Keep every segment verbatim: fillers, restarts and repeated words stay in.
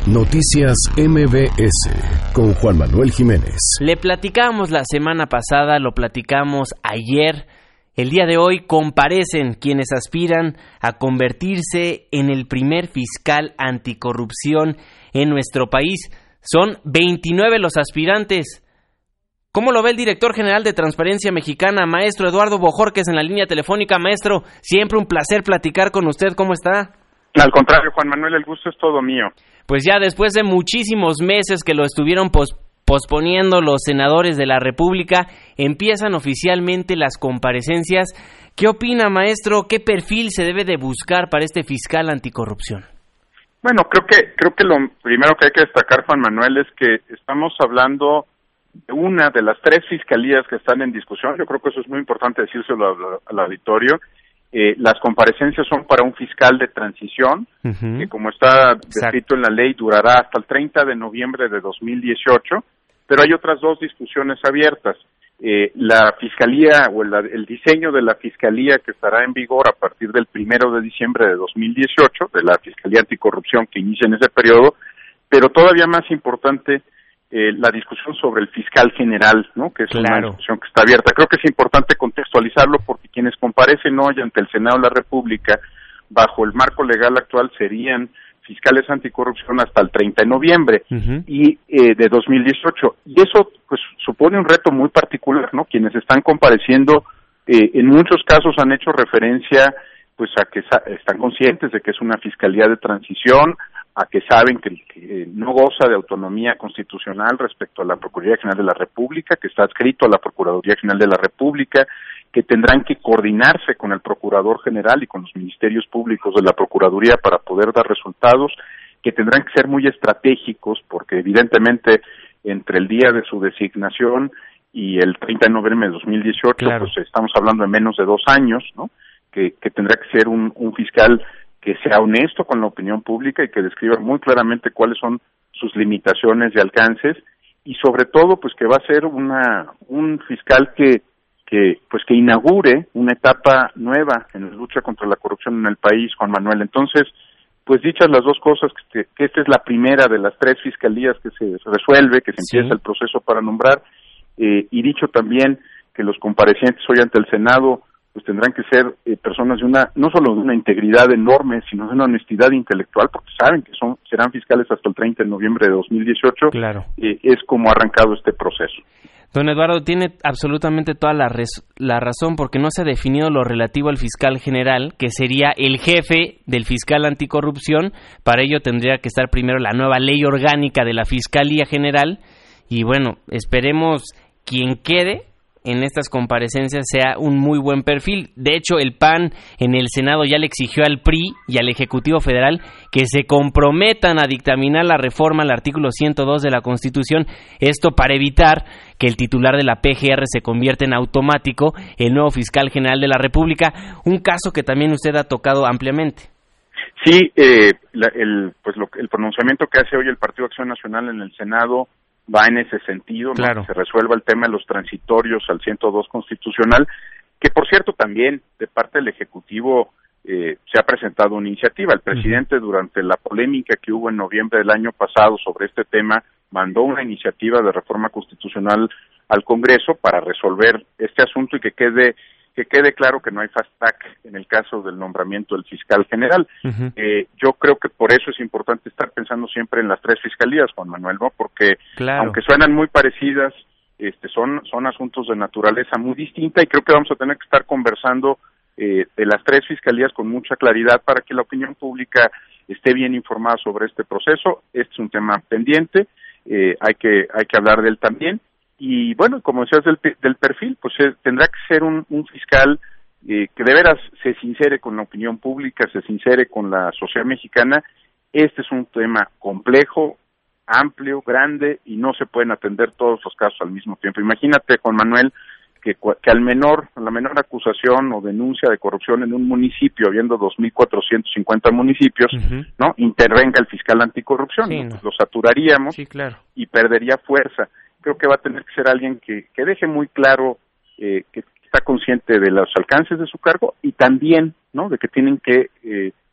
Noticias M B S con Juan Manuel Jiménez. Le platicamos la semana pasada, lo platicamos ayer. El día de hoy comparecen quienes aspiran a convertirse en el primer fiscal anticorrupción en nuestro país. Son veintinueve los aspirantes. ¿Cómo lo ve el director general de Transparencia Mexicana, maestro Eduardo Bojorquez, en la línea telefónica? Maestro, siempre un placer platicar con usted. ¿Cómo está? Al contrario, Juan Manuel, el gusto es todo mío. Pues ya después de muchísimos meses que lo estuvieron pos- posponiendo los senadores de la República, empiezan oficialmente las comparecencias. ¿Qué opina, maestro? ¿Qué perfil se debe de buscar para este fiscal anticorrupción? Bueno, creo que creo que lo primero que hay que destacar, Juan Manuel, es que estamos hablando de una de las tres fiscalías que están en discusión. Yo creo que eso es muy importante decírselo al, al auditorio. Eh, las comparecencias son para un fiscal de transición, uh-huh. que como está descrito en la ley durará hasta el treinta de noviembre de dos mil dieciocho, pero hay otras dos discusiones abiertas. Eh, la fiscalía o el, el diseño de la fiscalía que estará en vigor a partir del primero de diciembre de dos mil dieciocho, de la Fiscalía Anticorrupción que inicia en ese periodo, pero todavía más importante, Eh, la discusión sobre el fiscal general, ¿no? Que es claro. Una discusión que está abierta. Creo que es importante contextualizarlo porque quienes comparecen hoy ante el Senado de la República bajo el marco legal actual serían fiscales anticorrupción hasta el treinta de noviembre uh-huh. y eh, de dos mil dieciocho. Y eso pues supone un reto muy particular, ¿no? Quienes están compareciendo eh, en muchos casos han hecho referencia pues a que sa- están conscientes de que es una fiscalía de transición, a que saben que, que no goza de autonomía constitucional respecto a la Procuraduría General de la República, que está adscrito a la Procuraduría General de la República, que tendrán que coordinarse con el Procurador General y con los ministerios públicos de la Procuraduría para poder dar resultados, que tendrán que ser muy estratégicos, porque evidentemente entre el día de su designación y el treinta de noviembre de dos mil dieciocho, claro. pues estamos hablando de menos de dos años, ¿no? Que, que tendrá que ser un, un fiscal que sea honesto con la opinión pública y que describa muy claramente cuáles son sus limitaciones y alcances, y sobre todo pues que va a ser una un fiscal que que pues que inaugure una etapa nueva en la lucha contra la corrupción en el país, Juan Manuel. Entonces, pues dichas las dos cosas, que, que esta es la primera de las tres fiscalías que se resuelve, que se empieza sí. el proceso para nombrar, eh, y dicho también que los comparecientes hoy ante el Senado pues tendrán que ser eh, personas de una, no solo de una integridad enorme, sino de una honestidad intelectual, porque saben que son serán fiscales hasta el treinta de noviembre de dos mil dieciocho, claro. eh, es como ha arrancado este proceso. Don Eduardo, tiene absolutamente toda la, res, la razón, porque no se ha definido lo relativo al fiscal general, que sería el jefe del fiscal anticorrupción. Para ello tendría que estar primero la nueva ley orgánica de la Fiscalía General, y bueno, esperemos quien quede en estas comparecencias sea un muy buen perfil. De hecho, el P A N en el Senado ya le exigió al P R I y al Ejecutivo Federal que se comprometan a dictaminar la reforma al artículo ciento dos de la Constitución, esto para evitar que el titular de la P G R se convierta en automático el nuevo fiscal general de la República, un caso que también usted ha tocado ampliamente. Sí, eh, la, el, pues lo, el pronunciamiento que hace hoy el Partido Acción Nacional en el Senado va en ese sentido, claro. ¿no? Que se resuelva el tema de los transitorios al ciento dos constitucional, que por cierto también de parte del Ejecutivo eh, se ha presentado una iniciativa. El presidente, uh-huh. durante la polémica que hubo en noviembre del año pasado sobre este tema, mandó una iniciativa de reforma constitucional al Congreso para resolver este asunto y que quede que quede claro que no hay fast track en el caso del nombramiento del fiscal general. Uh-huh. Eh, yo creo que por eso es importante estar pensando siempre en las tres fiscalías, Juan Manuel, ¿no? Porque claro. aunque suenan muy parecidas, este, son son asuntos de naturaleza muy distinta, y creo que vamos a tener que estar conversando eh, de las tres fiscalías con mucha claridad para que la opinión pública esté bien informada sobre este proceso. Este es un tema pendiente, eh, hay que hay que hablar de él también. Y bueno, como decías del, del perfil, pues eh, tendrá que ser un, un fiscal eh, que de veras se sincere con la opinión pública, se sincere con la sociedad mexicana. Este es un tema complejo, amplio, grande, y no se pueden atender todos los casos al mismo tiempo. Imagínate, Juan Manuel, que, que al menor, la menor acusación o denuncia de corrupción en un municipio, habiendo dos mil cuatrocientos cincuenta municipios, uh-huh. ¿no? intervenga el fiscal anticorrupción, sí, ¿no? no. Lo saturaríamos sí, claro. y perdería fuerza. Creo que va a tener que ser alguien que, que deje muy claro eh, que está consciente de los alcances de su cargo, y también, ¿no?, de que tienen que eh,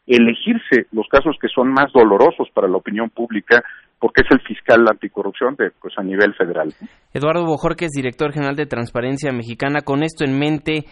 elegirse los casos que son más dolorosos para la opinión pública, porque es el fiscal anticorrupción de, pues, a nivel federal. Eduardo Bojorquez, director general de Transparencia Mexicana, con esto en mente,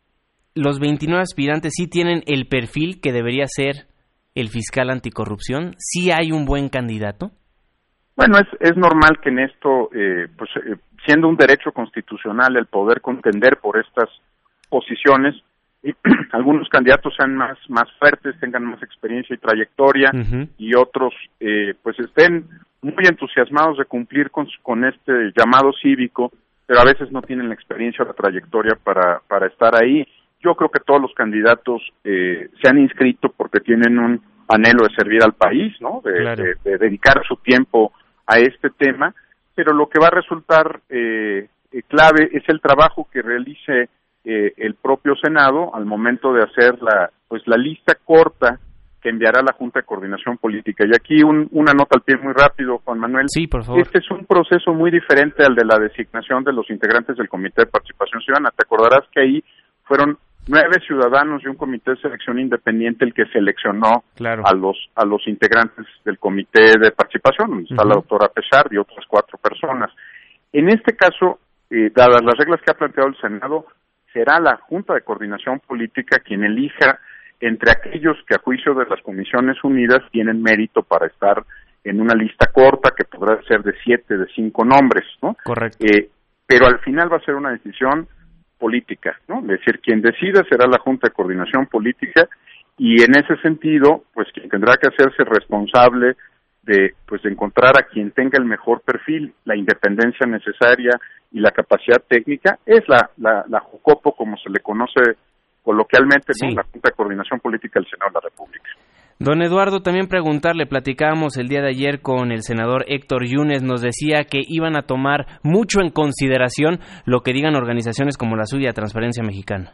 ¿los veintinueve aspirantes sí tienen el perfil que debería ser el fiscal anticorrupción? ¿Sí hay un buen candidato? Bueno, es, es normal que en esto, eh, pues eh, siendo un derecho constitucional el poder contender por estas posiciones, y algunos candidatos sean más más fuertes, tengan más experiencia y trayectoria, uh-huh. y otros eh, pues estén muy entusiasmados de cumplir con, con este llamado cívico, pero a veces no tienen la experiencia o la trayectoria para, para estar ahí. Yo creo que todos los candidatos eh, se han inscrito porque tienen un anhelo de servir al país, ¿no? De, claro. de, de dedicar su tiempo a este tema, pero lo que va a resultar eh, eh, clave es el trabajo que realice Eh, el propio Senado al momento de hacer la pues la lista corta que enviará la Junta de Coordinación Política. Y aquí un, una nota al pie muy rápido, Juan Manuel. Sí, por favor. Este es un proceso muy diferente al de la designación de los integrantes del Comité de Participación Ciudadana. Te acordarás que ahí fueron nueve ciudadanos y un comité de selección independiente el que seleccionó claro. a los a los integrantes del Comité de Participación, donde está uh-huh. la doctora Pechard y otras cuatro personas. En este caso, eh, dadas las reglas que ha planteado el Senado, será la Junta de Coordinación Política quien elija entre aquellos que a juicio de las Comisiones Unidas tienen mérito para estar en una lista corta que podrá ser de siete, de cinco nombres, ¿no? Correcto. Eh, pero al final va a ser una decisión política, ¿no? Es decir, quien decida será la Junta de Coordinación Política y en ese sentido, pues quien tendrá que hacerse responsable de, pues de encontrar a quien tenga el mejor perfil, la independencia necesaria y la capacidad técnica, es la, la, la JUCOPO, como se le conoce coloquialmente, sí. ¿no? La Junta de Coordinación Política del Senado de la República. Don Eduardo, también preguntarle, platicábamos el día de ayer con el senador Héctor Yunes, nos decía que iban a tomar mucho en consideración lo que digan organizaciones como la suya, Transparencia Mexicana.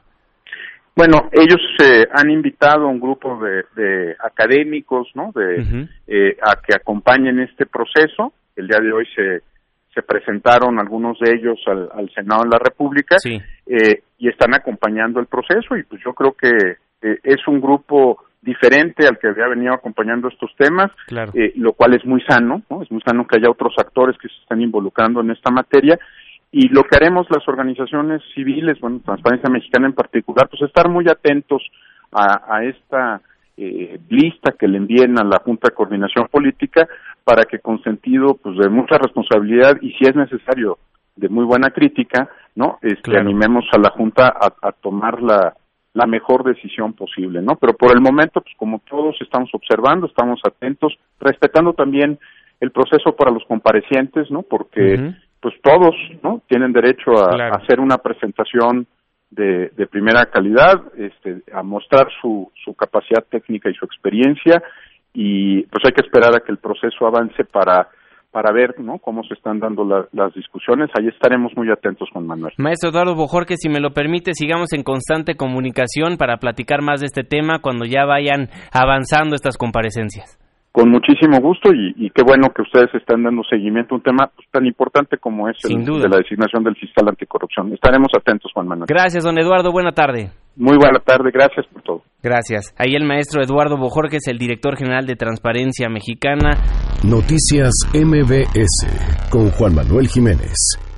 Bueno, ellos eh, han invitado a un grupo de, de académicos, ¿no? De uh-huh. eh, a que acompañen este proceso. El día de hoy se se presentaron algunos de ellos al, al Senado de la República sí. eh, y están acompañando el proceso y pues yo creo que eh, es un grupo diferente al que había venido acompañando estos temas, claro. eh, lo cual es muy sano, ¿no? Es muy sano que haya otros actores que se están involucrando en esta materia. Y lo que haremos las organizaciones civiles, bueno, Transparencia Mexicana en particular, pues estar muy atentos a, a esta eh, lista que le envíen a la Junta de Coordinación Política para que con sentido pues de mucha responsabilidad y si es necesario de muy buena crítica, ¿no? Este, claro. animemos a la Junta a, a tomar la, la mejor decisión posible, ¿no? Pero por el momento, pues como todos estamos observando, estamos atentos, respetando también el proceso para los comparecientes, ¿no? Porque uh-huh. pues todos, ¿no? Tienen derecho a, claro. a hacer una presentación de, de primera calidad, este, a mostrar su, su capacidad técnica y su experiencia, y pues hay que esperar a que el proceso avance para para ver, ¿no? Cómo se están dando la, las discusiones. Ahí estaremos muy atentos, Juan Manuel. Maestro Eduardo Bojorquez, si me lo permite, sigamos en constante comunicación para platicar más de este tema cuando ya vayan avanzando estas comparecencias. Con muchísimo gusto y, y qué bueno que ustedes están dando seguimiento a un tema pues, tan importante como es el de la designación del fiscal anticorrupción. Estaremos atentos, Juan Manuel. Gracias, don Eduardo. Buena tarde. Muy buena tarde. Gracias por todo. Gracias. Ahí el maestro Eduardo Bojorquez, el director general de Transparencia Mexicana. Noticias M B S con Juan Manuel Jiménez.